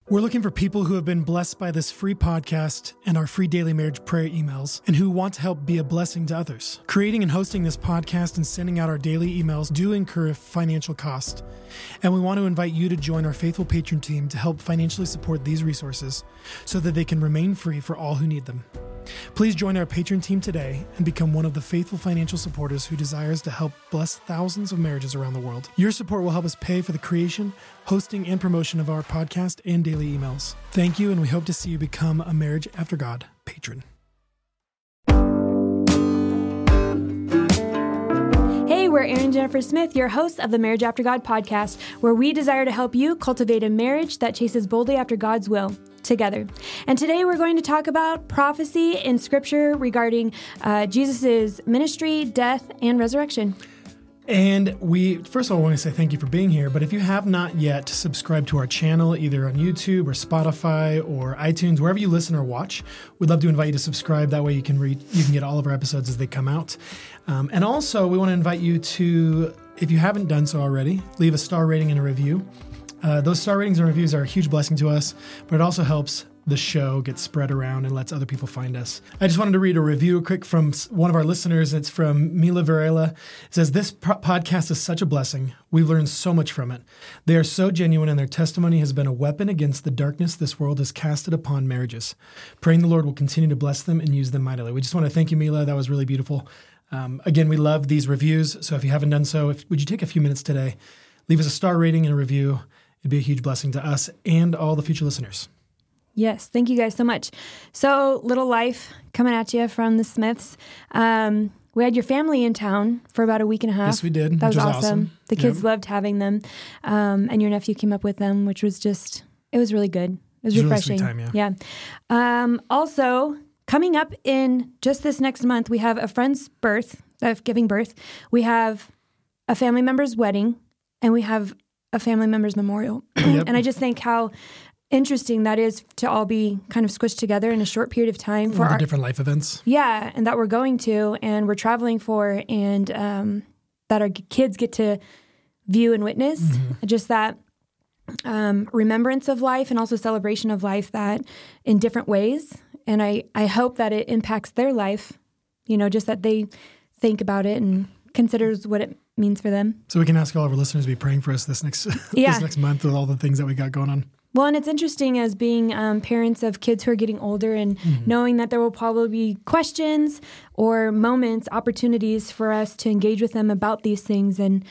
We're looking for people who have been blessed by this free podcast and our free daily marriage prayer emails and who want to help be a blessing to others. Creating and hosting this podcast and sending out our daily emails do incur a financial cost. And we want to invite you to join our faithful patron team to help financially support these resources so that they can remain free for all who need them. Please join our patron team today and become one of the faithful financial supporters who desires to help bless thousands of marriages around the world. Your support will help us pay for the creation, hosting, and promotion of our podcast and daily emails. Thank you, and we hope to see you become a Marriage After God patron. Hey, we're Aaron and Jennifer Smith, your hosts of the Marriage After God podcast, where we desire to help you cultivate a marriage that chases boldly after God's will together. And today we're going to talk about prophecy in Scripture regarding Jesus' ministry, death, and resurrection. And first of all, want to say thank you for being here. But if you have not yet subscribed to our channel, either on YouTube or Spotify or iTunes, wherever you listen or watch, we'd love to invite you to subscribe. That way you can get all of our episodes as they come out. And also, we want to invite you to, if you haven't done so already, leave a star rating and a review. Those star ratings and reviews are a huge blessing to us, but it also helps the show get spread around and lets other people find us. I just wanted to read a review quick from one of our listeners. It's from Mila Varela. It says, "This podcast is such a blessing. We've learned so much from it. They are so genuine, and their testimony has been a weapon against the darkness this world has casted upon marriages. Praying the Lord will continue to bless them and use them mightily." We just want to thank you, Mila. That was really beautiful. Again, we love these reviews. So if you haven't done so, would you take a few minutes today, leave us a star rating and a review. It'd be a huge blessing to us and all the future listeners. Yes, thank you guys so much. So, little life coming at you from the Smiths. We had your family in town for about a week and a half. Yes, we did. That was awesome. Awesome. The kids loved having them. And your nephew came up with them, which was it was really good. It was refreshing. Really sweet time, yeah. Also, coming up in just this next month, we have a friend's birth, giving birth. We have a family member's wedding, and we have a family member's memorial. Yep. And I just think how interesting that is to all be kind of squished together in a short period of time for our different life events. Yeah, and that we're going to and we're traveling for, and that our kids get to view and witness. Mm-hmm. Just that remembrance of life and also celebration of life that in different ways. And I hope that it impacts their life, just that they think about it and considers what it means for them. So we can ask all of our listeners to be praying for us this next month with all the things that we got going on. Well, and it's interesting as being parents of kids who are getting older and knowing that there will probably be questions or moments, opportunities for us to engage with them about these things. And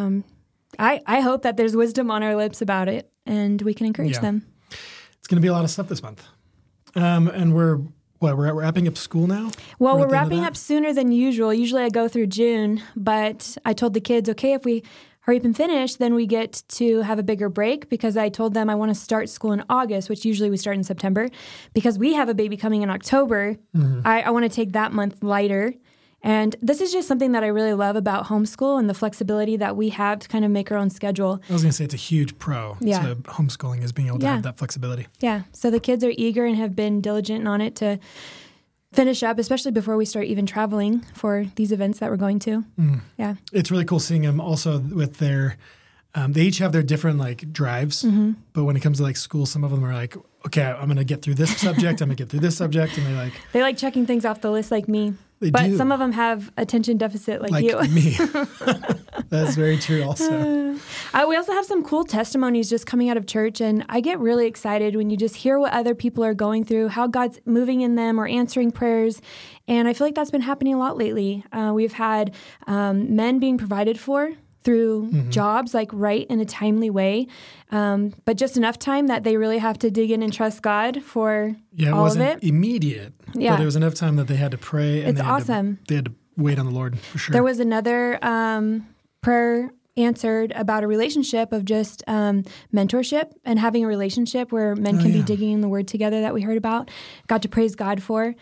I hope that there's wisdom on our lips about it and we can encourage them. It's going to be a lot of stuff this month. And we're wrapping up school now? Well, we're wrapping up sooner than usual. Usually I go through June, but I told the kids, okay, if we hurry up and finish, then we get to have a bigger break, because I told them I want to start school in August, which usually we start in September. Because we have a baby coming in October, I want to take that month lighter. And this is just something that I really love about homeschool and the flexibility that we have to kind of make our own schedule. I was going to say it's a huge pro to homeschooling, is being able to have that flexibility. Yeah. So the kids are eager and have been diligent on it to finish up, especially before we start even traveling for these events that we're going to. Yeah. It's really cool seeing them also with their, they each have their different drives, but when it comes to school, some of them are like, okay, I'm going to get through this subject, I'm going to get through this subject, and they like checking things off the list like me. But do. Some of them have attention deficit like you. Me. That's very true also. We also have some cool testimonies just coming out of church, and I get really excited when you just hear what other people are going through, how God's moving in them or answering prayers, and I feel like that's been happening a lot lately. We've had men being provided for through jobs, right in a timely way, but just enough time that they really have to dig in and trust God for all of it. It wasn't immediate, but it was enough time that they had to pray. And it's awesome. They had to wait on the Lord, for sure. There was another prayer answered about a relationship of just mentorship and having a relationship where men can be digging in the Word together that we heard about. Got to praise God for.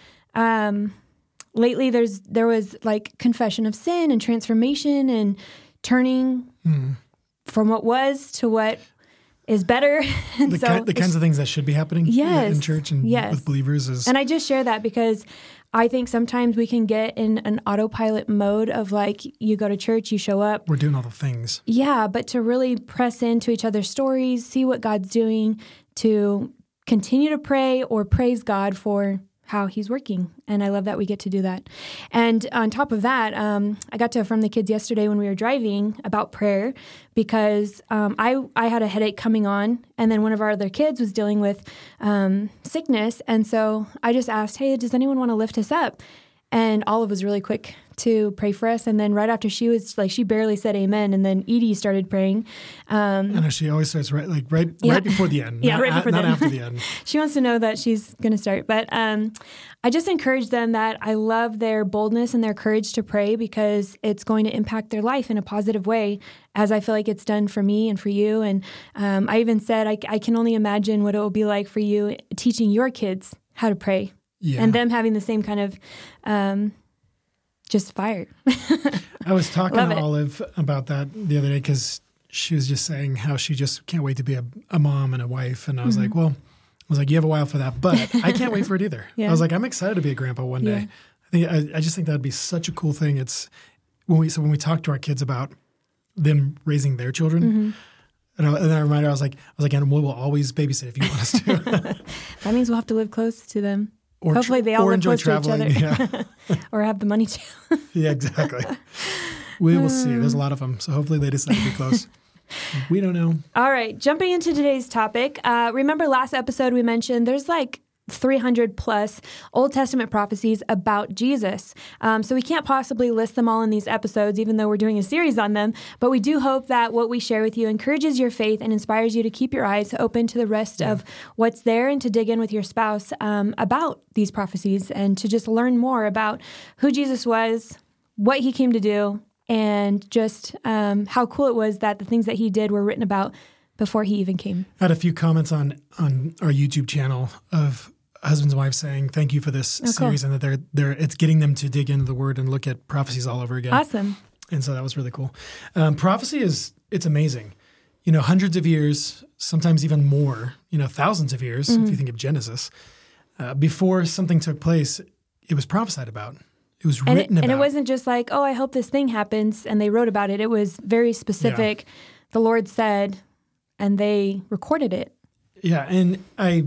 Lately, there was confession of sin and transformation and turning from what was to what is better. And the kinds of things that should be happening in church and with believers. And I just share that because I think sometimes we can get in an autopilot mode of like, you go to church, you show up. We're doing all the things. Yeah, but to really press into each other's stories, see what God's doing, to continue to pray or praise God for how he's working. And I love that we get to do that. And on top of that, I got to affirm the kids yesterday when we were driving about prayer because I had a headache coming on, and then one of our other kids was dealing with sickness. And so I just asked, hey, does anyone want to lift us up? And Olive was really quick to pray for us. And then right after she was like, she barely said amen. And then Edie started praying. I know she always starts right before the end. Yeah, right before the end. Not after the end. She wants to know that she's going to start. But I just encourage them that I love their boldness and their courage to pray because it's going to impact their life in a positive way, as I feel like it's done for me and for you. And I even said, I can only imagine what it will be like for you teaching your kids how to pray. Yeah. And them having the same kind of just fire. I was talking to Olive about that the other day because she was just saying how she just can't wait to be a mom and a wife. And I was like, well, you have a while for that, but I can't wait for it either. Yeah. I was like, I'm excited to be a grandpa one day. I just think that'd be such a cool thing. It's when we talk to our kids about them raising their children. And then I reminded her, I was like, and we will always babysit if you want us to. That means we'll have to live close to them. Hopefully they all live close to each other. Yeah. Or have the money to. Yeah, exactly. We will see. There's a lot of them. So hopefully they decide to be close. We don't know. All right. Jumping into today's topic. Remember last episode we mentioned there's like 300 plus Old Testament prophecies about Jesus. So we can't possibly list them all in these episodes, even though we're doing a series on them. But we do hope that what we share with you encourages your faith and inspires you to keep your eyes open to the rest of what's there and to dig in with your spouse about these prophecies and to just learn more about who Jesus was, what he came to do, and just how cool it was that the things that he did were written about before he even came. I had a few comments on our YouTube channel of husbands and wives saying thank you for this series, and that it's getting them to dig into the Word and look at prophecies all over again. Awesome. And so that was really cool. Prophecy it's amazing. Hundreds of years, sometimes even more, thousands of years, if you think of Genesis, before something took place, it was prophesied about. It was written about. And it wasn't just like, oh, I hope this thing happens, and they wrote about it. It was very specific. Yeah. The Lord said, and they recorded it. Yeah, and I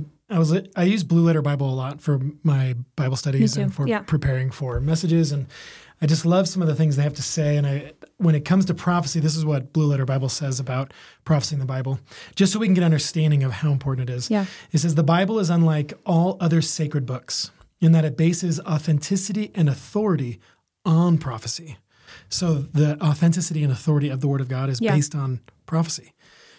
use Blue Letter Bible a lot for my Bible studies and for preparing for messages, and I just love some of the things they have to say. And when it comes to prophecy, this is what Blue Letter Bible says about prophecy in the Bible, just so we can get an understanding of how important it is. Yeah. It says, the Bible is unlike all other sacred books in that it bases authenticity and authority on prophecy. So the authenticity and authority of the Word of God is based on prophecy.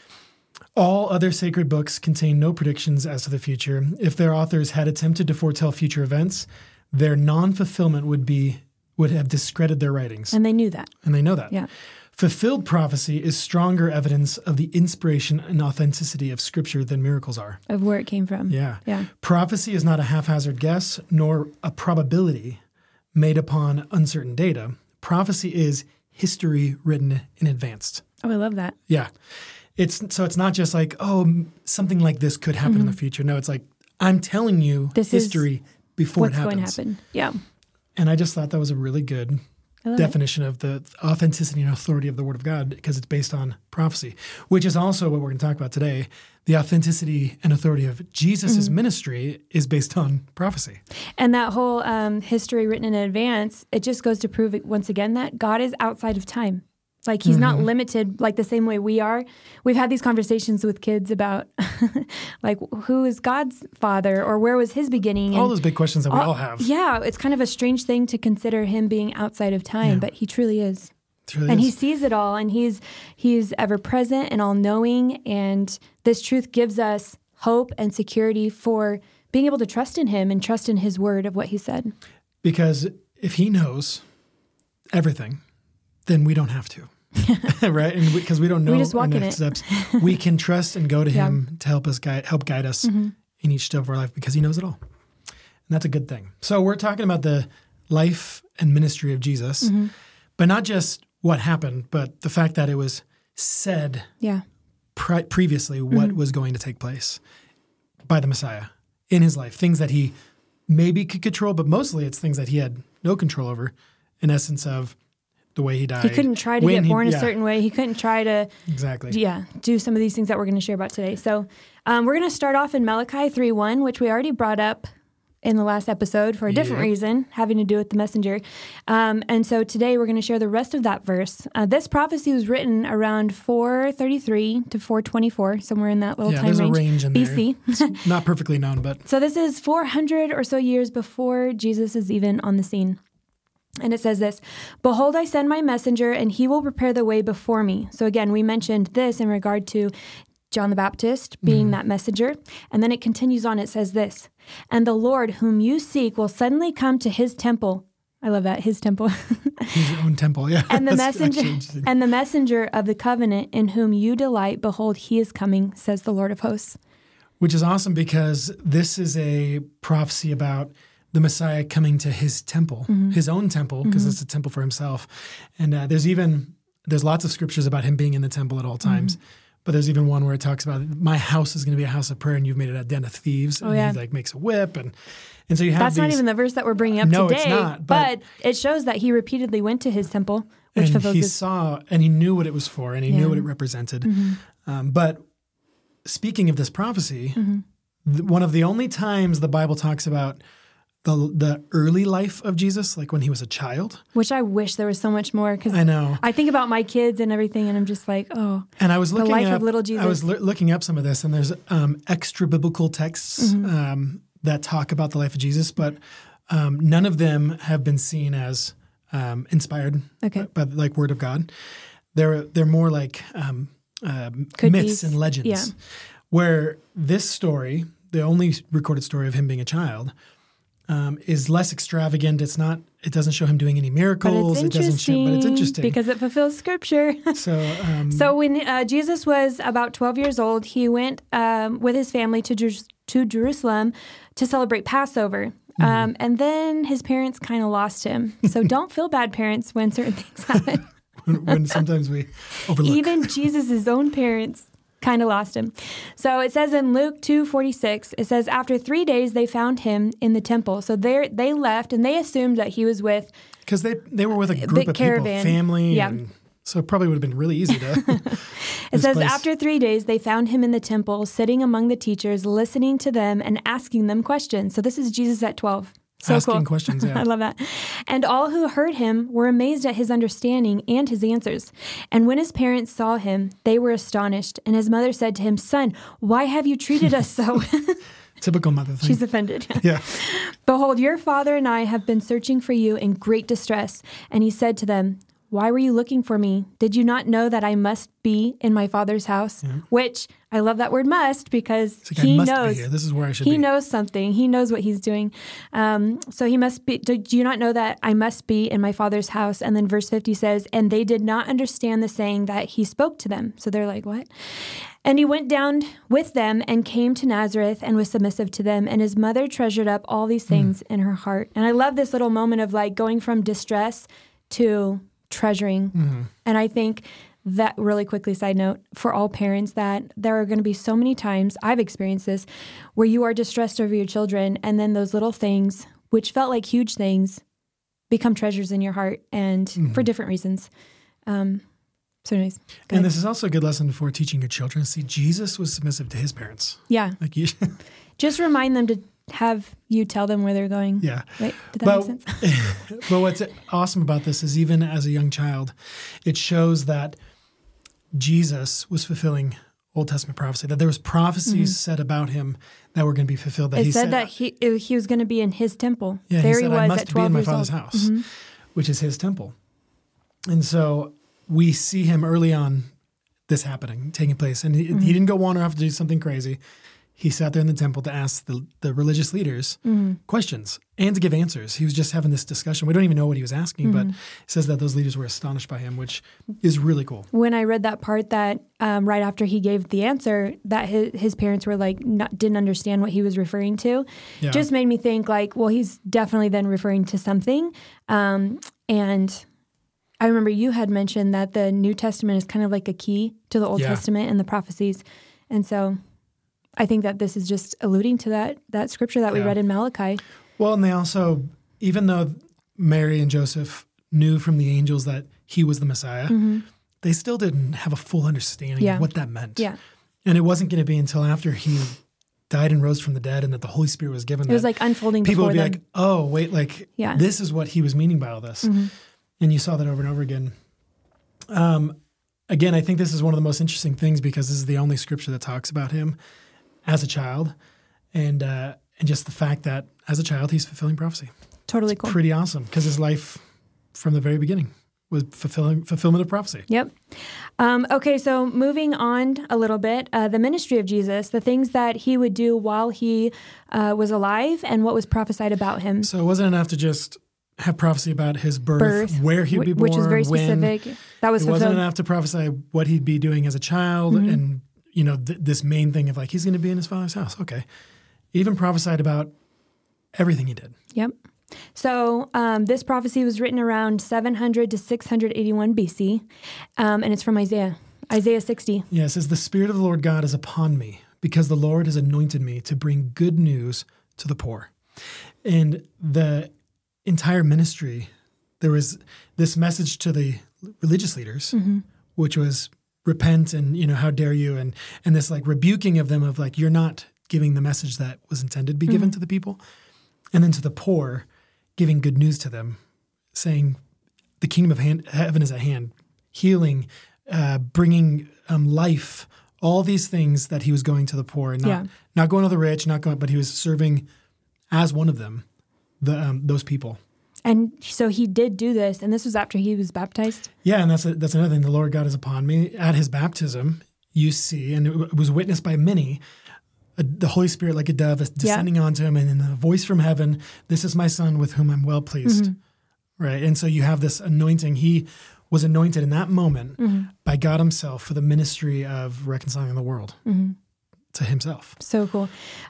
All other sacred books contain no predictions as to the future. If their authors had attempted to foretell future events, their non-fulfillment would have discredited their writings. And they knew that. And they know that. Yeah. Fulfilled prophecy is stronger evidence of the inspiration and authenticity of Scripture than miracles are. Of where it came from. Yeah. Prophecy is not a haphazard guess, nor a probability made upon uncertain data. Prophecy is history written in advance. Oh, I love that. Yeah. It's not just like, oh, something like this could happen in the future. No, it's like, I'm telling you this history before it happens. What's going to happen. Yeah. And I just thought that was a really good definition of the authenticity and authority of the Word of God, because it's based on prophecy, which is also what we're going to talk about today. The authenticity and authority of Jesus' ministry is based on prophecy. And that whole history written in advance, it just goes to prove once again that God is outside of time. Like he's not limited like the same way we are. We've had these conversations with kids about like who is God's father or where was his beginning? All those big questions that we all have. Yeah, it's kind of a strange thing to consider him being outside of time, but he truly is. He sees it all, and he's ever present and all knowing, and this truth gives us hope and security for being able to trust in him and trust in his word of what he said. Because if he knows everything, then we don't have to. Right? And because we don't know the next steps, we can trust and go to him to help guide us in each step of our life, because he knows it all. And that's a good thing. So we're talking about the life and ministry of Jesus, but not just what happened, but the fact that it was said previously what was going to take place by the Messiah in his life. Things that he maybe could control, but mostly it's things that he had no control over, in essence of the way he died. He couldn't try to get born a certain way. He couldn't try to do some of these things that we're going to share about today. So we're going to start off in Malachi 3:1, which we already brought up in the last episode for a different reason, having to do with the messenger. And so today we're going to share the rest of that verse. This prophecy was written around 433 to 424, somewhere in that little time range. There's a range in BC. there. It's not perfectly known, but... So this is 400 or so years before Jesus is even on the scene. And it says this, "Behold, I send my messenger, and he will prepare the way before me." So again, we mentioned this in regard to John the Baptist being that messenger. And then it continues on. It says this, "And the Lord whom you seek will suddenly come to his temple." I love that, his temple. His own temple, yeah. "And the messenger of the covenant in whom you delight, behold, he is coming, says the Lord of hosts." Which is awesome because this is a prophecy about the Messiah coming to his temple, his own temple, because it's a temple for himself. And there's lots of scriptures about him being in the temple at all times. But there's even one where it talks about, my house is going to be a house of prayer, and you've made it a den of thieves. And he makes a whip, and so you have. That's not even the verse that we're bringing up today. No, it's not. But it shows that he repeatedly went to his temple, which fulfills he saw, and he knew what it was for, and he knew what it represented. But speaking of this prophecy, one of the only times the Bible talks about the early life of Jesus, like when he was a child. Which I wish there was so much more, because I know. I think about my kids and everything, and I'm just like, oh. And I was looking the life up, of little Jesus. I was looking up some of this, and there's extra biblical texts that talk about the life of Jesus, but none of them have been seen as inspired by like Word of God. They're more like myths and legends. Where this story, the only recorded story of him being a child, is less extravagant. It doesn't show him doing any miracles. But it's interesting because it fulfills scripture. So when Jesus was about 12 years old, he went with his family to Jerusalem to celebrate Passover. And then his parents kind of lost him. So don't feel bad, parents, when certain things happen. when sometimes we overlook. Even Jesus' own parents kind of lost him. So it says in Luke 2:46, it says, "After 3 days they found him in the temple." So they left, and they assumed that he was with... Because they were with a group of caravan. People, family, and so it probably would have been really easy to... It says, "After 3 days they found him in the temple, sitting among the teachers, listening to them and asking them questions." So this is Jesus at 12. So asking cool. questions, yeah. I love that. "And all who heard him were amazed at his understanding and his answers. And when his parents saw him, they were astonished. And his mother said to him, 'Son, why have you treated us so?'" Typical mother thing. She's offended. Yeah. "Behold, your father and I have been searching for you in great distress." And he said to them, "Why were you looking for me? Did you not know that I must be in my Father's house?" Which, I love that word "must," because he knows. This is where I should be. He knows something. He knows what he's doing. So he must be. "Do you not know that I must be in my Father's house?" And then verse 50 says, "And they did not understand the saying that he spoke to them." So they're like, what? "And he went down with them and came to Nazareth and was submissive to them. And his mother treasured up all these things in her heart." And I love this little moment of like going from distress to treasuring. And I think that, really quickly, side note, for all parents, that there are going to be so many times, I've experienced this, where you are distressed over your children, and then those little things, which felt like huge things, become treasures in your heart, and for different reasons. So anyways. And this is also a good lesson for teaching your children. See, Jesus was submissive to his parents. Yeah. Like you. Just remind them to have you tell them where they're going. Yeah. Right? Did that make sense? But what's awesome about this is, even as a young child, it shows that Jesus was fulfilling Old Testament prophecy, that there was prophecies said about him that were going to be fulfilled. That it said that he was going to be in his temple. Yeah, there he was I must at 12 be in my years Father's old. house, which is his temple. And so we see him early on, this happening, taking place. And he didn't go wander off to do something crazy. He sat there in the temple to ask the religious leaders questions and to give answers. He was just having this discussion. We don't even know what he was asking, but it says that those leaders were astonished by him, which is really cool. When I read that part, that right after he gave the answer, that his parents were like, didn't understand what he was referring to, just made me think like, well, he's definitely then referring to something. And I remember you had mentioned that the New Testament is kind of like a key to the Old Testament and the prophecies. And so I think that this is just alluding to that scripture that we read in Malachi. Well, and they also, even though Mary and Joseph knew from the angels that he was the Messiah, they still didn't have a full understanding of what that meant. Yeah. And it wasn't going to be until after he died and rose from the dead and that the Holy Spirit was given. It was like unfolding people before would be like, oh, wait, like this is what he was meaning by all this. And you saw that over and over again. Again, I think this is one of the most interesting things because this is the only scripture that talks about him as a child. And just the fact that as a child, he's fulfilling prophecy. Totally it's cool. Pretty awesome because his life from the very beginning was fulfillment of prophecy. Yep. Okay, so moving on a little bit, the ministry of Jesus, the things that he would do while he was alive and what was prophesied about him. So it wasn't enough to just have prophecy about his birth, where he'd be born, which is very specific. That was fulfilled. It wasn't enough to prophesy what he'd be doing as a child and, this main thing of like, he's going to be in his father's house. Okay. He even prophesied about everything he did. Yep. So this prophecy was written around 700 to 681 BC, and it's from Isaiah 60. Yeah, it says, the Spirit of the Lord God is upon me because the Lord has anointed me to bring good news to the poor. And the entire ministry, there was this message to the religious leaders, which was repent and, how dare you, and this like rebuking of them of like, you're not giving the message that was intended to be given to the people. And then to the poor, giving good news to them, saying the kingdom of heaven is at hand, healing, bringing life, all these things that he was going to the poor, and not going to the rich, but he was serving as one of them, those people. And so he did do this, and this was after he was baptized? Yeah, and that's another thing. The Lord God is upon me. At his baptism, you see, and it was witnessed by many, the Holy Spirit like a dove is descending onto him, and in the voice from heaven, this is my son with whom I'm well pleased. Right? And so you have this anointing. He was anointed in that moment by God himself for the ministry of reconciling the world to himself. So cool.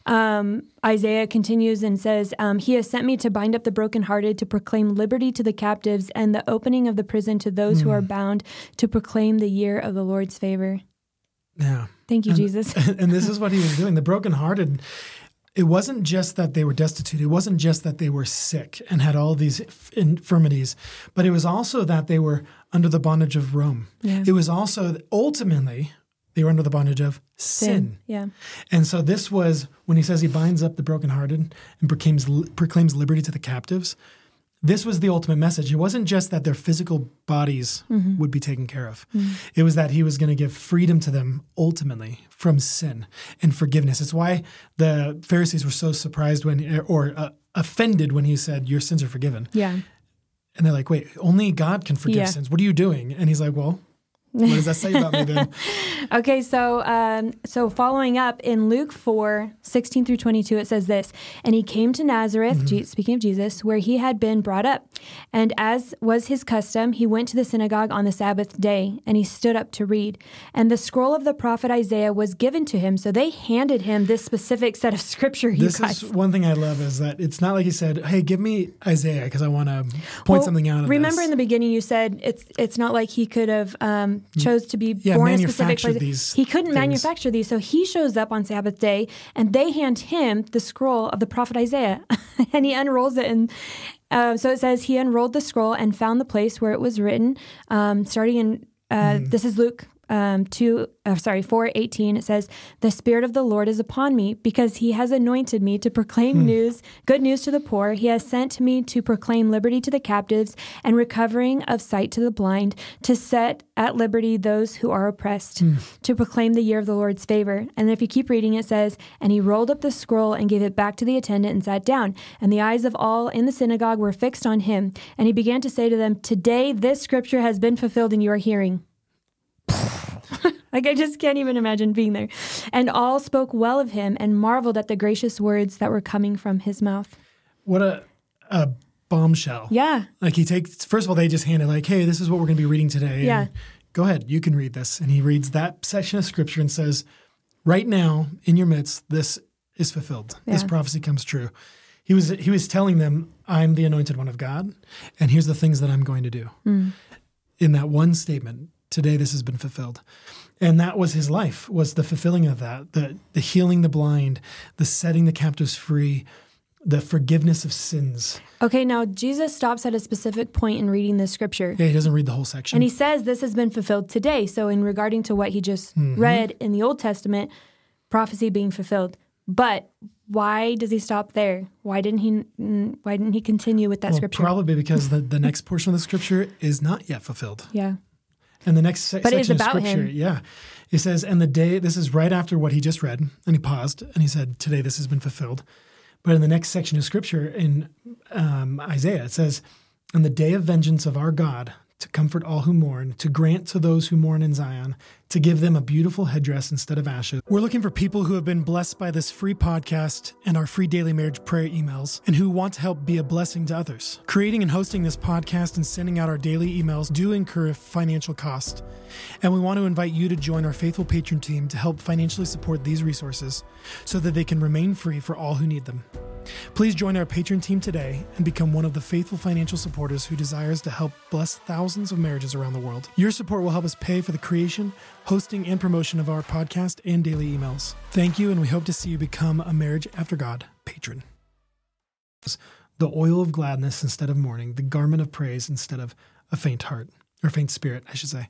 Isaiah continues and says, he has sent me to bind up the brokenhearted, to proclaim liberty to the captives, and the opening of the prison to those who are bound, to proclaim the year of the Lord's favor. Yeah. Thank you, Jesus. And this is what he was doing. The brokenhearted, it wasn't just that they were destitute. It wasn't just that they were sick and had all these infirmities, but it was also that they were under the bondage of Rome. Yeah. It was also, ultimately, they were under the bondage of sin. Yeah. And so this was, when he says he binds up the brokenhearted and proclaims liberty to the captives, this was the ultimate message. It wasn't just that their physical bodies would be taken care of. It was that he was going to give freedom to them ultimately from sin and forgiveness. It's why the Pharisees were so surprised offended when he said, your sins are forgiven. Yeah. And they're like, wait, only God can forgive sins. What are you doing? And he's like, well, what does that say about me then? Okay, so following up in Luke 4:16 through 22, it says this, and he came to Nazareth, speaking of Jesus, where he had been brought up. And as was his custom, he went to the synagogue on the Sabbath day, and he stood up to read. And the scroll of the prophet Isaiah was given to him, so they handed him this specific set of scripture, This is one thing I love, is that it's not like he said, hey, give me Isaiah, because I want to point something out of remember this. In the beginning you said it's not like he could have chose to be born in a specific place. He couldn't manufacture these, so he shows up on Sabbath day, and they hand him the scroll of the prophet Isaiah, and he unrolls it. And so it says he unrolled the scroll and found the place where it was written, starting in this is Luke 4:18. It says, the Spirit of the Lord is upon me because he has anointed me to proclaim good news to the poor. He has sent me to proclaim liberty to the captives and recovering of sight to the blind, to set at liberty those who are oppressed, to proclaim the year of the Lord's favor. And if you keep reading, it says, and he rolled up the scroll and gave it back to the attendant and sat down. And the eyes of all in the synagogue were fixed on him. And he began to say to them, today this scripture has been fulfilled in your hearing. Like, I just can't even imagine being there. And all spoke well of him and marveled at the gracious words that were coming from his mouth. What a bombshell. Yeah. Like first of all, they just handed like, hey, this is what we're going to be reading today. Yeah. And go ahead, you can read this. And he reads that section of scripture and says, right now in your midst, this is fulfilled. Yeah. This prophecy comes true. He was telling them, I'm the anointed one of God, and here's the things that I'm going to do. In that one statement, today this has been fulfilled. And that was his life, was the fulfilling of that, the healing the blind, the setting the captives free, the forgiveness of sins. Okay, now Jesus stops at a specific point in reading this scripture. Yeah, he doesn't read the whole section. And he says this has been fulfilled today. So in regarding to what he just read in the Old Testament, prophecy being fulfilled. But why does he stop there? Why didn't he continue with that scripture? Probably because the next portion of the scripture is not yet fulfilled. Yeah. And the next section of about scripture, him. It says, and the day, this is right after what he just read, and he paused, and he said, today this has been fulfilled. But in the next section of scripture in Isaiah, it says, and the day of vengeance of our God, to comfort all who mourn, to grant to those who mourn in Zion, to give them a beautiful headdress instead of ashes. We're looking for people who have been blessed by this free podcast and our free daily marriage prayer emails, and who want to help be a blessing to others. Creating and hosting this podcast and sending out our daily emails do incur a financial cost, and we want to invite you to join our faithful patron team to help financially support these resources so that they can remain free for all who need them. Please join our patron team today and become one of the faithful financial supporters who desires to help bless thousands of marriages around the world. Your support will help us pay for the creation, hosting, and promotion of our podcast and daily emails. Thank you, and we hope to see you become a Marriage After God patron. The oil of gladness instead of mourning, the garment of praise instead of a faint heart, or faint spirit, I should say.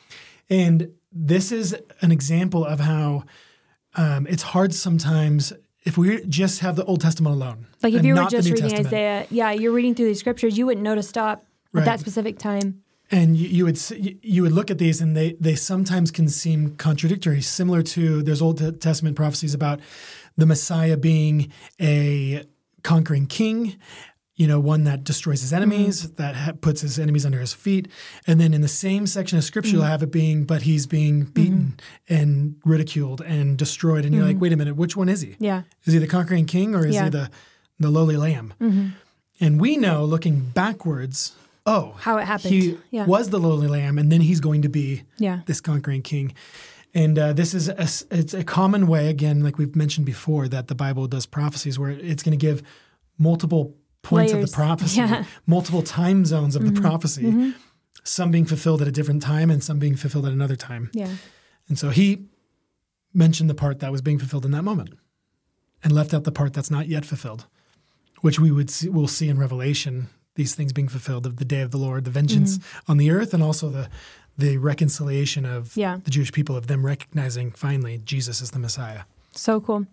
And this is an example of how it's hard sometimes if we just have the Old Testament alone. Like if and you were not the just New reading Testament. Isaiah, you're reading through these scriptures, you wouldn't know to stop Right. at that specific time. And you would look at these, and they sometimes can seem contradictory, similar to there's Old Testament prophecies about the Messiah being a conquering king, one that destroys his enemies, that puts his enemies under his feet. And then in the same section of scripture, you'll have it being, but he's being beaten and ridiculed and destroyed. And you're like, wait a minute, which one is he? Yeah. Is he the conquering king, or is he the lowly lamb? And we know, looking backwards, how it happened. He was the lowly lamb, and then he's going to be this conquering king. And this is it's a common way, again, like we've mentioned before, that the Bible does prophecies where it's going to give multiple points layers of the prophecy, multiple time zones of the prophecy, some being fulfilled at a different time and some being fulfilled at another time. Yeah. And so he mentioned the part that was being fulfilled in that moment and left out the part that's not yet fulfilled, which we'll see in Revelation, these things being fulfilled of the day of the Lord, the vengeance on the earth, and also the reconciliation of the Jewish people, of them recognizing finally Jesus is the Messiah. So cool.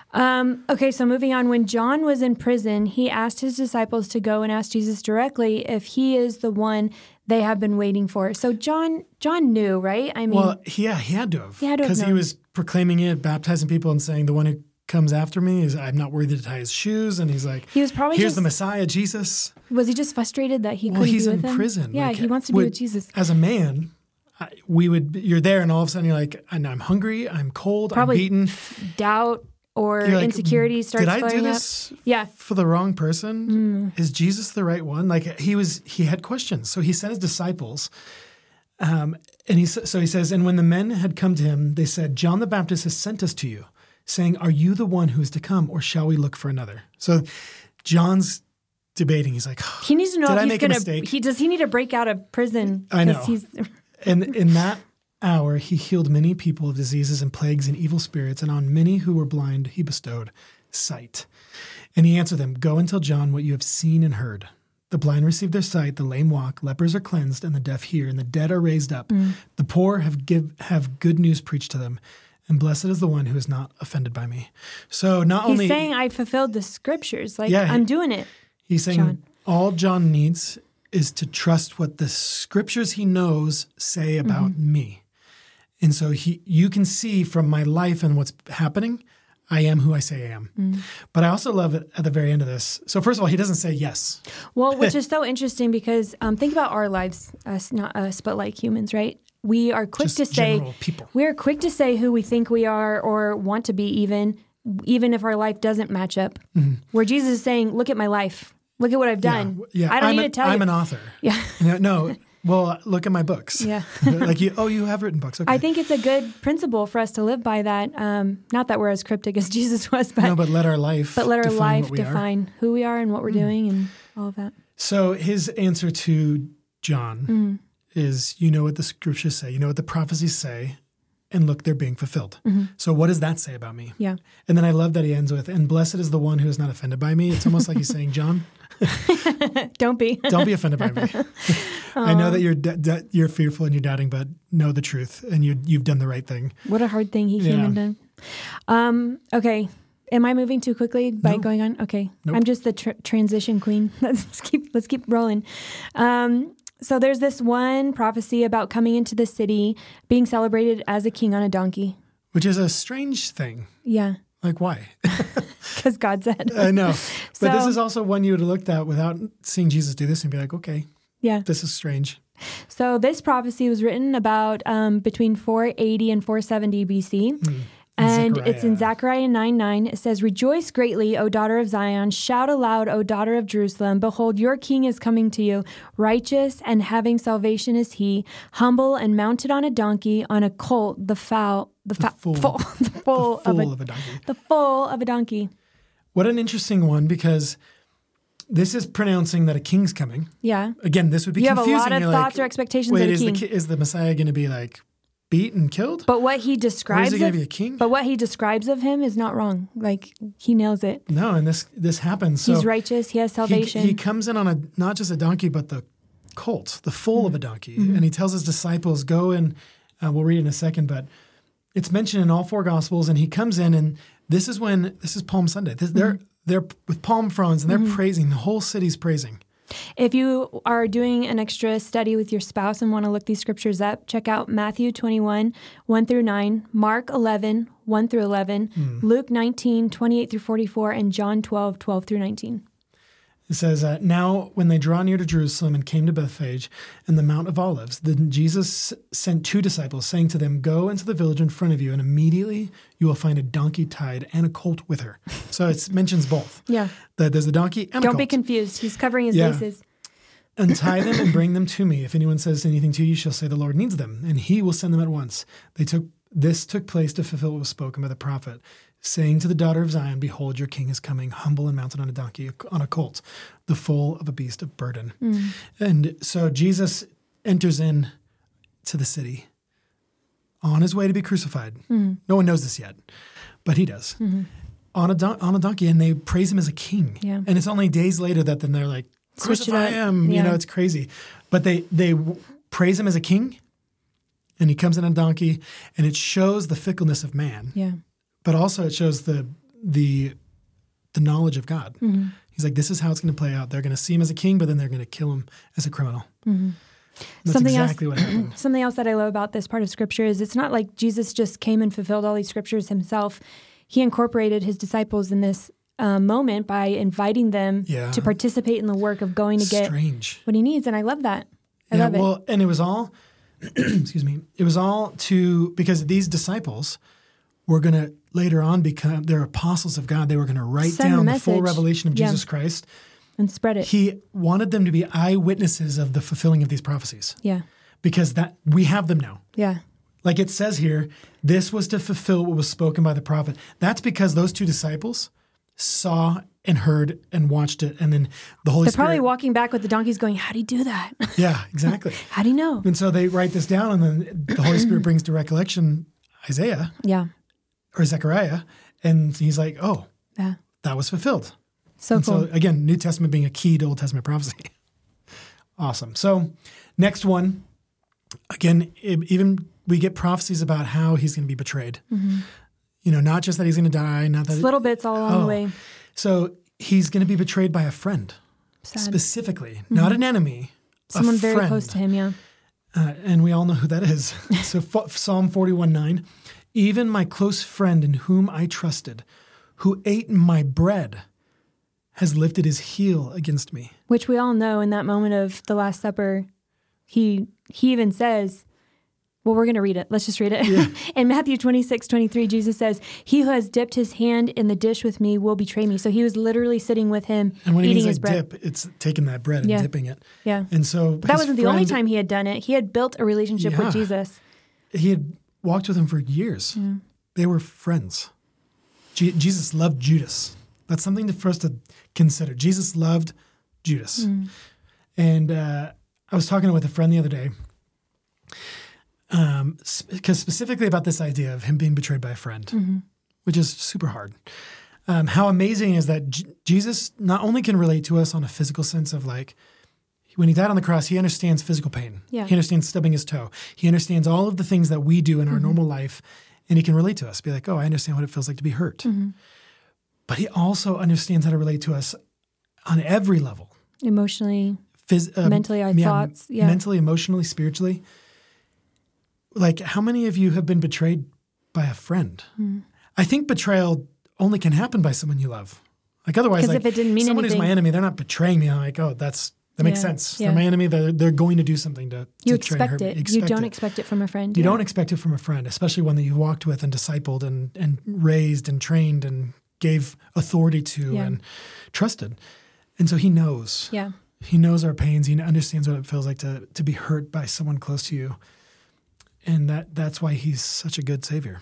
Okay, so moving on. When John was in prison, he asked his disciples to go and ask Jesus directly if he is the one they have been waiting for. So John knew, right? I mean, he had to have. Because he was proclaiming it, baptizing people, and saying, the one who comes after me is, I'm not worthy to tie his shoes. And he's like, he was probably here's the Messiah, Jesus. Was he just frustrated that he couldn't he's be with in him? prison. Yeah, he wants to be with Jesus. As a man, you're there, and all of a sudden you're like, I'm hungry, I'm cold, probably I'm beaten. Doubt or like, insecurity starts flaring up. Did I do up. this Yeah. for the wrong person? Is Jesus the right one? Like he had questions. So he sent his disciples, and he says, and when the men had come to him, they said, John the Baptist has sent us to you, saying, are you the one who is to come, or shall we look for another? So John's debating. He's like, he needs to know did if I he's make going a mistake? Does he need to break out of prison? I know. He's And in that hour, he healed many people of diseases and plagues and evil spirits, and on many who were blind, he bestowed sight. And he answered them, go and tell John what you have seen and heard. The blind receive their sight, the lame walk, lepers are cleansed, and the deaf hear, and the dead are raised up. The poor have good news preached to them, and blessed is the one who is not offended by me. So he's saying, I fulfilled the scriptures. Like, I'm doing it. He's saying all John needs is to trust what the scriptures he knows say about me. And so you can see from my life and what's happening, I am who I say I am. But I also love it at the very end of this. So first of all, he doesn't say yes. Well, which is so interesting because think about our lives, us, not us, but like humans, right? We are quick to say people. We're quick to say who we think we are or want to be, even if our life doesn't match up. Where Jesus is saying, look at my life. Look at what I've done. Yeah. I don't need to tell you. I'm an author. Yeah. No. Well, look at my books. Yeah. Like you have written books. Okay. I think it's a good principle for us to live by that. Not that we're as cryptic as Jesus was, but let our life define who we are and what we're doing and all of that. So his answer to John is, you know what the scriptures say, you know what the prophecies say, and look, they're being fulfilled. So what does that say about me? Yeah. And then I love that he ends with, and blessed is the one who is not offended by me. It's almost like he's saying, John, Don't be. don't be offended by me. I know that you're fearful and you're doubting, but know the truth, and you've done the right thing. What a hard thing he came and done. Okay. Am I moving too quickly by going on? Okay. Nope. I'm just the transition queen. Let's keep rolling. So there's this one prophecy about coming into the city, being celebrated as a king on a donkey. Which is a strange thing. Yeah. Like, why? Because God said. I know. But this So- is also one you would have looked at without seeing Jesus do this and be like, okay, Yeah. this is strange. So this prophecy was written about between 480 and 470 BC. And it's in Zechariah 9:9. It says, "Rejoice greatly, O daughter of Zion. Shout aloud, O daughter of Jerusalem. Behold, your king is coming to you. Righteous and having salvation is he. Humble and mounted on a donkey, on a colt, the foal of a donkey. The foal of a donkey." What an interesting one, because this is pronouncing that a king's coming. Yeah. Again, this would be You have confusing. a lot of You're thoughts like, or expectations wait, of a king. is the Messiah going to be like beat and killed? But what he Or describes is he going to be a king? But what he describes of him is not wrong. Like, he nails it. No, and this happens. So He's righteous. He has salvation. He comes in on not just a donkey, but the colt, the foal of a donkey. And he tells his disciples, go and we'll read in a second, but it's mentioned in all four Gospels. And he comes in, and this is Palm Sunday. They're with palm fronds, and they're praising. The whole city's praising. If you are doing an extra study with your spouse and want to look these scriptures up, check out Matthew 21, 1 through 9, Mark 11, 1 through 11, Luke 19, 28 through 44, and John 12, 12 through 19. It says, now when they draw near to Jerusalem and came to Bethphage and the Mount of Olives, then Jesus sent two disciples, saying to them, go into the village in front of you, and immediately you will find a donkey tied and a colt with her. So it mentions both. Yeah. There's a donkey and a colt. Don't be confused. He's covering his bases. Untie them and bring them to me. If anyone says anything to you, you shall say the Lord needs them, and he will send them at once. This took place to fulfill what was spoken by the prophet, saying to the daughter of Zion, behold, your king is coming, humble and mounted on a donkey, on a colt, the foal of a beast of burden. And so Jesus enters in to the city on his way to be crucified. No one knows this yet, but he does. On a donkey, and they praise him as a king. Yeah. And it's only days later that then they're like, crucify him. Yeah. It's crazy. But they praise him as a king, and he comes in on a donkey, and it shows the fickleness of man. Yeah. But also it shows the knowledge of God. He's like, this is how it's going to play out. They're going to see him as a king, but then they're going to kill him as a criminal. That's exactly what happened. Something else that I love about this part of Scripture is it's not like Jesus just came and fulfilled all these Scriptures himself. He incorporated his disciples in this moment by inviting them to participate in the work of going to get what he needs. And I love that. I love it. And it was all, excuse me, it was all because these disciples were going to later on become, they're apostles of God. They were going to write down the full revelation of Jesus Christ. And spread it. He wanted them to be eyewitnesses of the fulfilling of these prophecies. Yeah. Because we have them now. Yeah. Like it says here, this was to fulfill what was spoken by the prophet. That's because those two disciples saw and heard and watched it. And then the Holy They're Spirit. probably walking back with the donkeys going, how'd he do that? Yeah, exactly. How'd he know? And so they write this down, and then the Holy Spirit brings to recollection Isaiah or Zechariah. And he's like, oh, that was fulfilled. So cool. So again, New Testament being a key to Old Testament prophecy. Awesome. So next one, again, even we get prophecies about how he's going to be betrayed. Not just that he's going to die, not that little bits all along the way. So he's going to be betrayed by a friend, specifically, not an enemy, someone a very friend. close to him. Yeah. And we all know who that is. So Psalm 41:9, even my close friend in whom I trusted, who ate my bread, has lifted his heel against me. Which we all know in that moment of the Last Supper, he even says, well, we're going to read it. Let's just read it. Yeah. In Matthew 26:23, Jesus says, he who has dipped his hand in the dish with me will betray me. So he was literally sitting with him, and when eating he means his bread. Dip, it's taking that bread and dipping it. Yeah. And so that wasn't the only time he had done it. He had built a relationship with Jesus. He had walked with him for years. They were friends. Jesus loved Judas. That's something for us to consider. Jesus loved Judas. And I was talking with a friend the other day. because specifically about this idea of him being betrayed by a friend, which is super hard. How amazing is that Jesus not only can relate to us on a physical sense of like, when he died on the cross, he understands physical pain. Yeah. He understands stubbing his toe. He understands all of the things that we do in our normal life, and he can relate to us, be like, oh, I understand what it feels like to be hurt. But he also understands how to relate to us on every level. Emotionally, mentally, our thoughts. Yeah. Mentally, emotionally, spiritually. Like, how many of you have been betrayed by a friend? I think betrayal only can happen by someone you love. Like, otherwise, Because like, if it didn't mean someone anything, who's my enemy, they're not betraying me. I'm like, oh, that makes sense. Yeah. They're my enemy. They're going to do something to you try and expect hurt me. it. You don't expect it from a friend. You don't expect it from a friend, especially one that you walked with and discipled and raised and trained and gave authority to and trusted. And so he knows. Yeah. He knows our pains. He understands what it feels like to be hurt by someone close to you. And that's why he's such a good savior.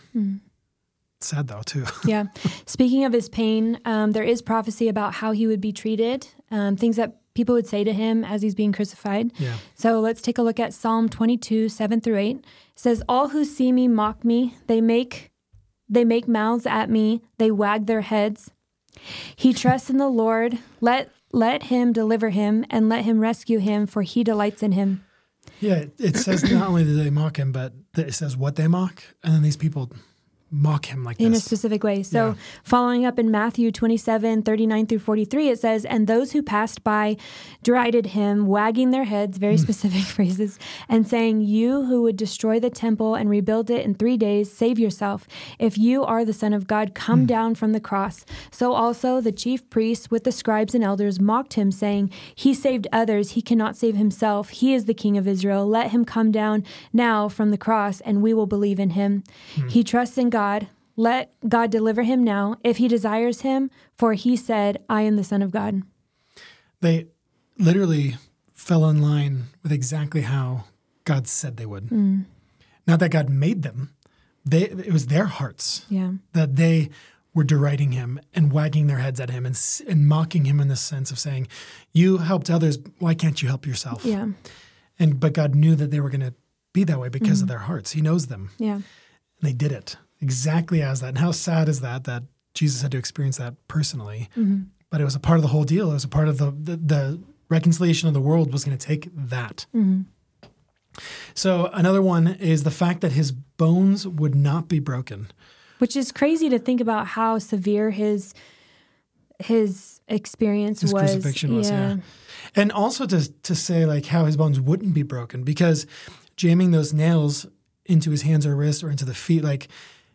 Sad though, too. Yeah. Speaking of his pain, there is prophecy about how he would be treated, things that people would say to him as he's being crucified. Yeah. So let's take a look at Psalm 22, 7-8. It says, all who see me mock me. They make mouths at me. They wag their heads. He trusts in the Lord. Let him deliver him and let him rescue him, for he delights in him. Yeah, it says not only do they mock him, but it says what they mock. And then these people mock him like in this. a specific way. So following up in Matthew 27, 39-43, it says, and those who passed by derided him, wagging their heads, very specific phrases, and saying, you who would destroy the temple and rebuild it in 3 days, save yourself. If you are the Son of God, come down from the cross. So also the chief priests with the scribes and elders mocked him, saying, he saved others, he cannot save himself. He is the King of Israel. Let him come down now from the cross, and we will believe in him. He trusts in God. Let God deliver him now, if he desires him, for he said, I am the Son of God. They literally fell in line with exactly how God said they would. Not that God made them. It was their hearts that they were deriding him and wagging their heads at him and mocking him in the sense of saying, you helped others, why can't you help yourself? Yeah. But God knew that they were going to be that way because of their hearts. He knows them. Yeah. And they did it exactly as that. And how sad is that Jesus had to experience that personally. But it was a part of the whole deal. It was a part of the reconciliation of the world was going to take that. So another one is the fact that his bones would not be broken. Which is crazy to think about how severe his experience was. His crucifixion was, yeah. And also to say like how his bones wouldn't be broken, because jamming those nails into his hands or wrists or into the feet, like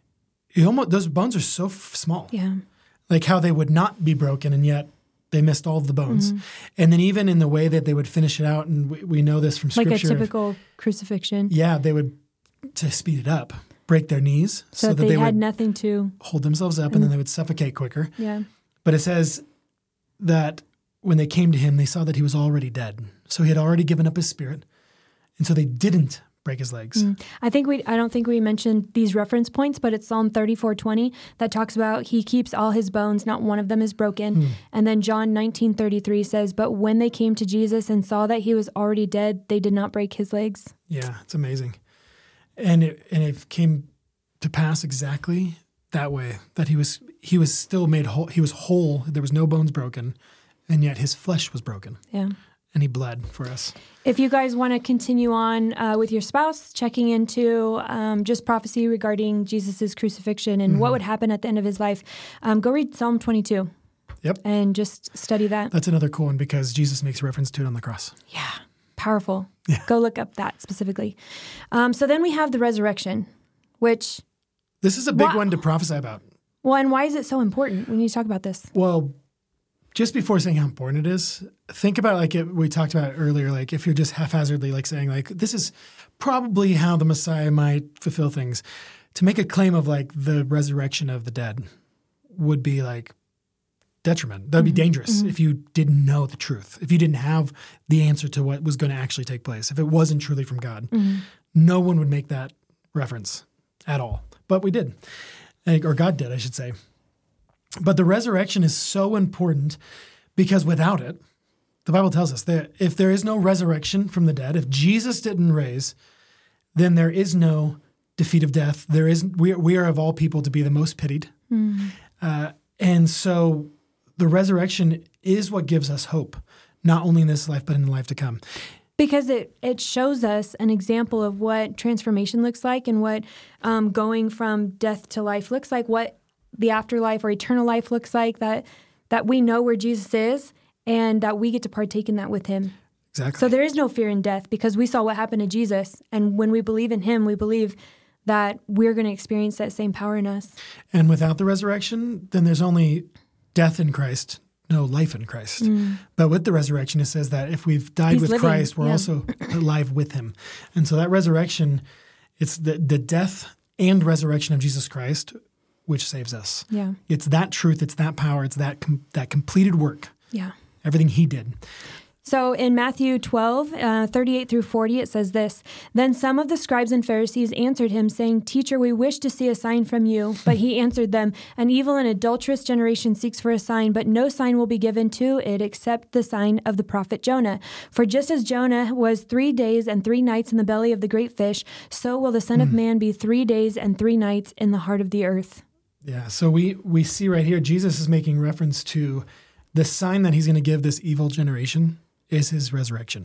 those bones are so small. Yeah. Like how they would not be broken, and yet they missed all of the bones. And then even in the way that they would finish it out, and we know this from Scripture. Like a typical crucifixion. Yeah, they would, to speed it up, break their knees so that they had nothing to hold themselves up, and then they would suffocate quicker. Yeah. But it says that when they came to him, they saw that he was already dead. So he had already given up his spirit, and so they didn't break his legs. I don't think we mentioned these reference points, but it's Psalm 34:20 that talks about he keeps all his bones, not one of them is broken. And then John 19:33 says, but when they came to Jesus and saw that he was already dead, they did not break his legs. Yeah, it's amazing. And it came to pass exactly that way, that he was still made whole. He was whole. There was no bones broken, and yet his flesh was broken. Yeah. And he bled for us. If you guys want to continue on with your spouse, checking into just prophecy regarding Jesus' crucifixion and what would happen at the end of his life, go read Psalm 22. Yep. And just study that. That's another cool one because Jesus makes reference to it on the cross. Yeah. Powerful. Yeah. Go look up that specifically. So then we have the resurrection, which... This is a big one to prophesy about. Well, and why is it so important? We need to talk about this. Well, just before saying how important it is, think about we talked about earlier, like if you're just haphazardly like saying like, this is probably how the Messiah might fulfill things. To make a claim of like the resurrection of the dead would be like detriment. That'd be dangerous if you didn't know the truth, if you didn't have the answer to what was going to actually take place, if it wasn't truly from God. No one would make that reference at all. But we did, or God did, I should say. But the resurrection is so important because without it, the Bible tells us that if there is no resurrection from the dead, if Jesus didn't raise, then there is no defeat of death. We are of all people to be the most pitied. And so the resurrection is what gives us hope, not only in this life, but in the life to come. Because it shows us an example of what transformation looks like and what going from death to life looks like, what the afterlife or eternal life looks like, that we know where Jesus is and that we get to partake in that with him. Exactly. So there is no fear in death because we saw what happened to Jesus. And when we believe in him, we believe that we're going to experience that same power in us. And without the resurrection, then there's only death in Christ, no life in Christ. But with the resurrection, it says that if we've died He's with living, Christ, we're also alive with him. And so that resurrection, it's the death and resurrection of Jesus Christ, which saves us. Yeah. It's that truth, it's that power, it's that completed work. Yeah. Everything he did. So in Matthew 12, 38 through 40, it says this, "Then some of the scribes and Pharisees answered him, saying, 'Teacher, we wish to see a sign from you.' But he answered them, 'An evil and adulterous generation seeks for a sign, but no sign will be given to it except the sign of the prophet Jonah. For just as Jonah was 3 days and 3 nights in the belly of the great fish, so will the Son of Man be 3 days and 3 nights in the heart of the earth.'" Yeah, so we see right here, Jesus is making reference to the sign that he's going to give this evil generation is his resurrection,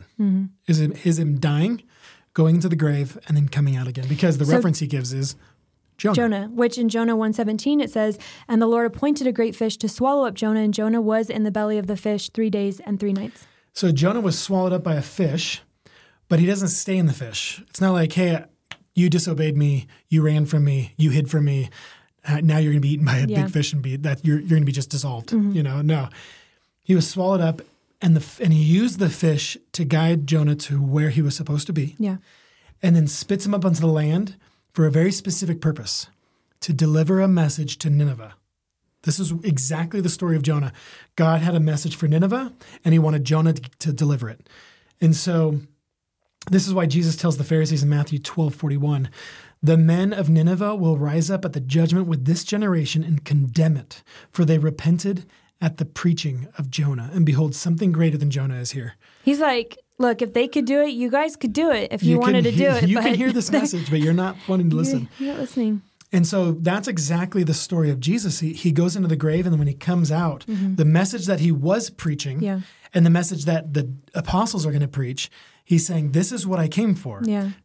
is him dying, going into the grave, and then coming out again. Because the reference he gives is Jonah. Which in Jonah 1:17 it says, "And the Lord appointed a great fish to swallow up Jonah, and Jonah was in the belly of the fish 3 days and 3 nights." So Jonah was swallowed up by a fish, but he doesn't stay in the fish. It's not like, hey, you disobeyed me, you ran from me, you hid from me, now you're going to be eaten by a big fish and you're going to be just dissolved. No. He was swallowed up, and he used the fish to guide Jonah to where he was supposed to be. Yeah. And then spits him up onto the land for a very specific purpose, to deliver a message to Nineveh. This is exactly the story of Jonah. God had a message for Nineveh, and he wanted Jonah to deliver it. And so this is why Jesus tells the Pharisees in Matthew 12:41, "The men of Nineveh will rise up at the judgment with this generation and condemn it, for they repented at the preaching of Jonah. And behold, something greater than Jonah is here." He's like, look, if they could do it, you guys could do it if you wanted to do it. You can hear this message, but you're not wanting to listen. You're not listening. And so that's exactly the story of Jesus. He goes into the grave, and then when he comes out, the message that he was preaching and the message that the apostles are going to preach, he's saying, this is what I came for,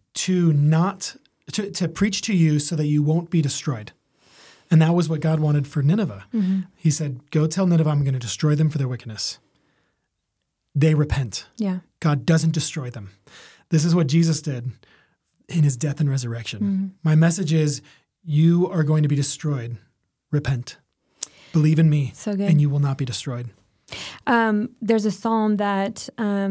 to preach to you so that you won't be destroyed. And that was what God wanted for Nineveh. He said, go tell Nineveh I'm going to destroy them for their wickedness. They repent. Yeah. God doesn't destroy them. This is what Jesus did in his death and resurrection. My message is, you are going to be destroyed. Repent. Believe in me, so good. And you will not be destroyed. There's a psalm that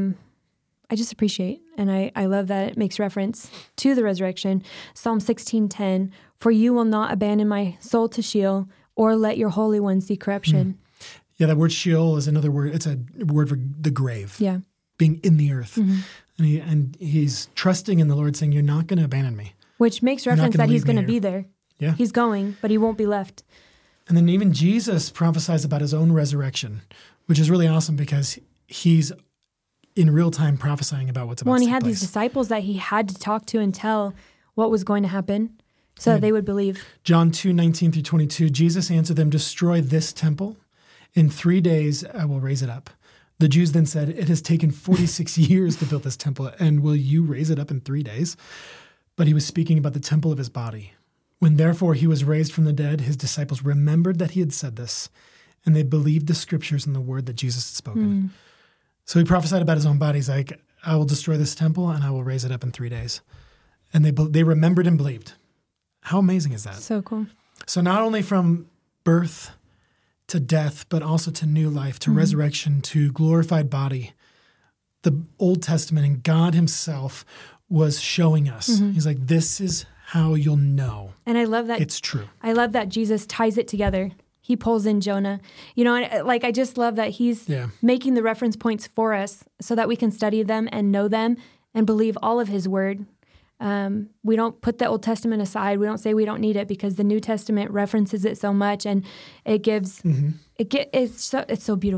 I just appreciate, and I love that it makes reference to the resurrection. Psalm 16:10, "For you will not abandon my soul to Sheol, or let your Holy One see corruption." Yeah, that word Sheol is another word. It's a word for the grave. Yeah. Being in the earth. And he's trusting in the Lord, saying, you're not going to abandon me. Which makes reference that he's going to be there. Yeah. He's going, but he won't be left. And then even Jesus prophesies about his own resurrection, which is really awesome because he's in real time prophesying about what's about to take place. Well, and he had these disciples that he had to talk to and tell what was going to happen so that they would believe. John 2:19-22, Jesus answered them, destroy this temple. In 3 days, I will raise it up. The Jews then said, it has taken 46 years to build this temple, and will you raise it up in 3 days? But he was speaking about the temple of his body. When therefore he was raised from the dead, his disciples remembered that he had said this, and they believed the scriptures and the word that Jesus had spoken. So he prophesied about his own body. He's like, I will destroy this temple, and I will raise it up in 3 days. And they remembered and believed. How amazing is that? So cool. So not only from birth to death, but also to new life, to resurrection, to glorified body. The Old Testament and God himself was showing us. He's like, this is how you'll know. And I love that. It's true. I love that Jesus ties it together. He pulls in Jonah. You know, I just love that he's making the reference points for us so that we can study them and know them and believe all of his word. We don't put the Old Testament aside. We don't say we don't need it because the New Testament references it so much, and it gives it's so beautiful.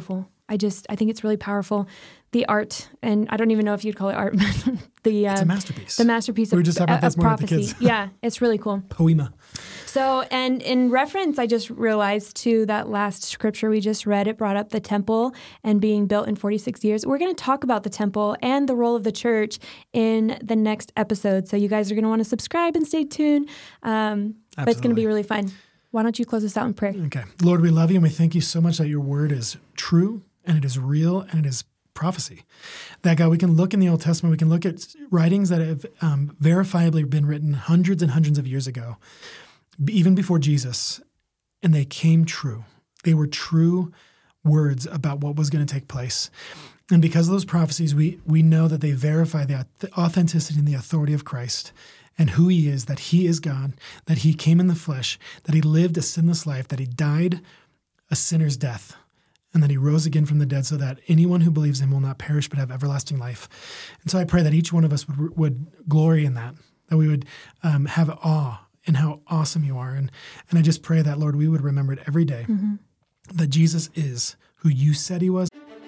I think it's really powerful. The art, and I don't even know if you'd call it art, but it's a masterpiece. The masterpiece we were just talking about this more prophecy. with the kids. Yeah, it's really cool. Poema. So, and in reference, I just realized to that last scripture we just read, it brought up the temple and being built in 46 years. We're going to talk about the temple and the role of the church in the next episode. So you guys are going to want to subscribe and stay tuned. But it's going to be really fun. Why don't you close us out in prayer? Okay. Lord, we love you and we thank you so much that your word is true and it is real and it is prophecy. That, God, we can look in the Old Testament, we can look at writings that have verifiably been written hundreds and hundreds of years ago, even before Jesus, and they came true. They were true words about what was going to take place. And because of those prophecies, we know that they verify the authenticity and the authority of Christ and who he is, that he is God, that he came in the flesh, that he lived a sinless life, that he died a sinner's death, and that he rose again from the dead so that anyone who believes in him will not perish but have everlasting life. And so I pray that each one of us would glory in that we would have awe in how awesome you are. And I just pray that, Lord, we would remember it every day, that Jesus is who you said he was.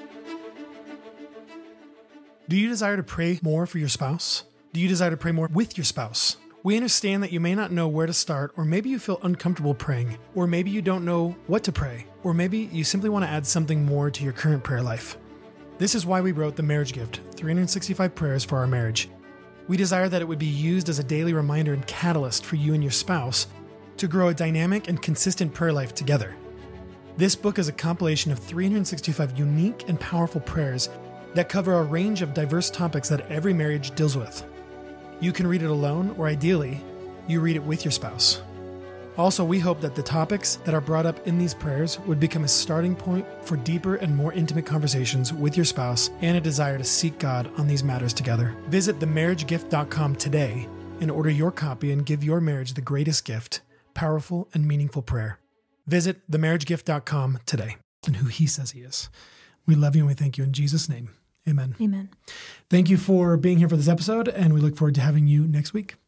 Do you desire to pray more for your spouse? Do you desire to pray more with your spouse? We understand that you may not know where to start, or maybe you feel uncomfortable praying, or maybe you don't know what to pray, or maybe you simply want to add something more to your current prayer life. This is why we wrote The Marriage Gift, 365 Prayers for Our Marriage. We desire that it would be used as a daily reminder and catalyst for you and your spouse to grow a dynamic and consistent prayer life together. This book is a compilation of 365 unique and powerful prayers that cover a range of diverse topics that every marriage deals with. You can read it alone, or ideally, you read it with your spouse. Also, we hope that the topics that are brought up in these prayers would become a starting point for deeper and more intimate conversations with your spouse and a desire to seek God on these matters together. Visit themarriagegift.com today and order your copy and give your marriage the greatest gift, powerful and meaningful prayer. Visit themarriagegift.com today, and who he says he is. We love you and we thank you in Jesus' name. Amen. Amen. Thank you for being here for this episode, and we look forward to having you next week.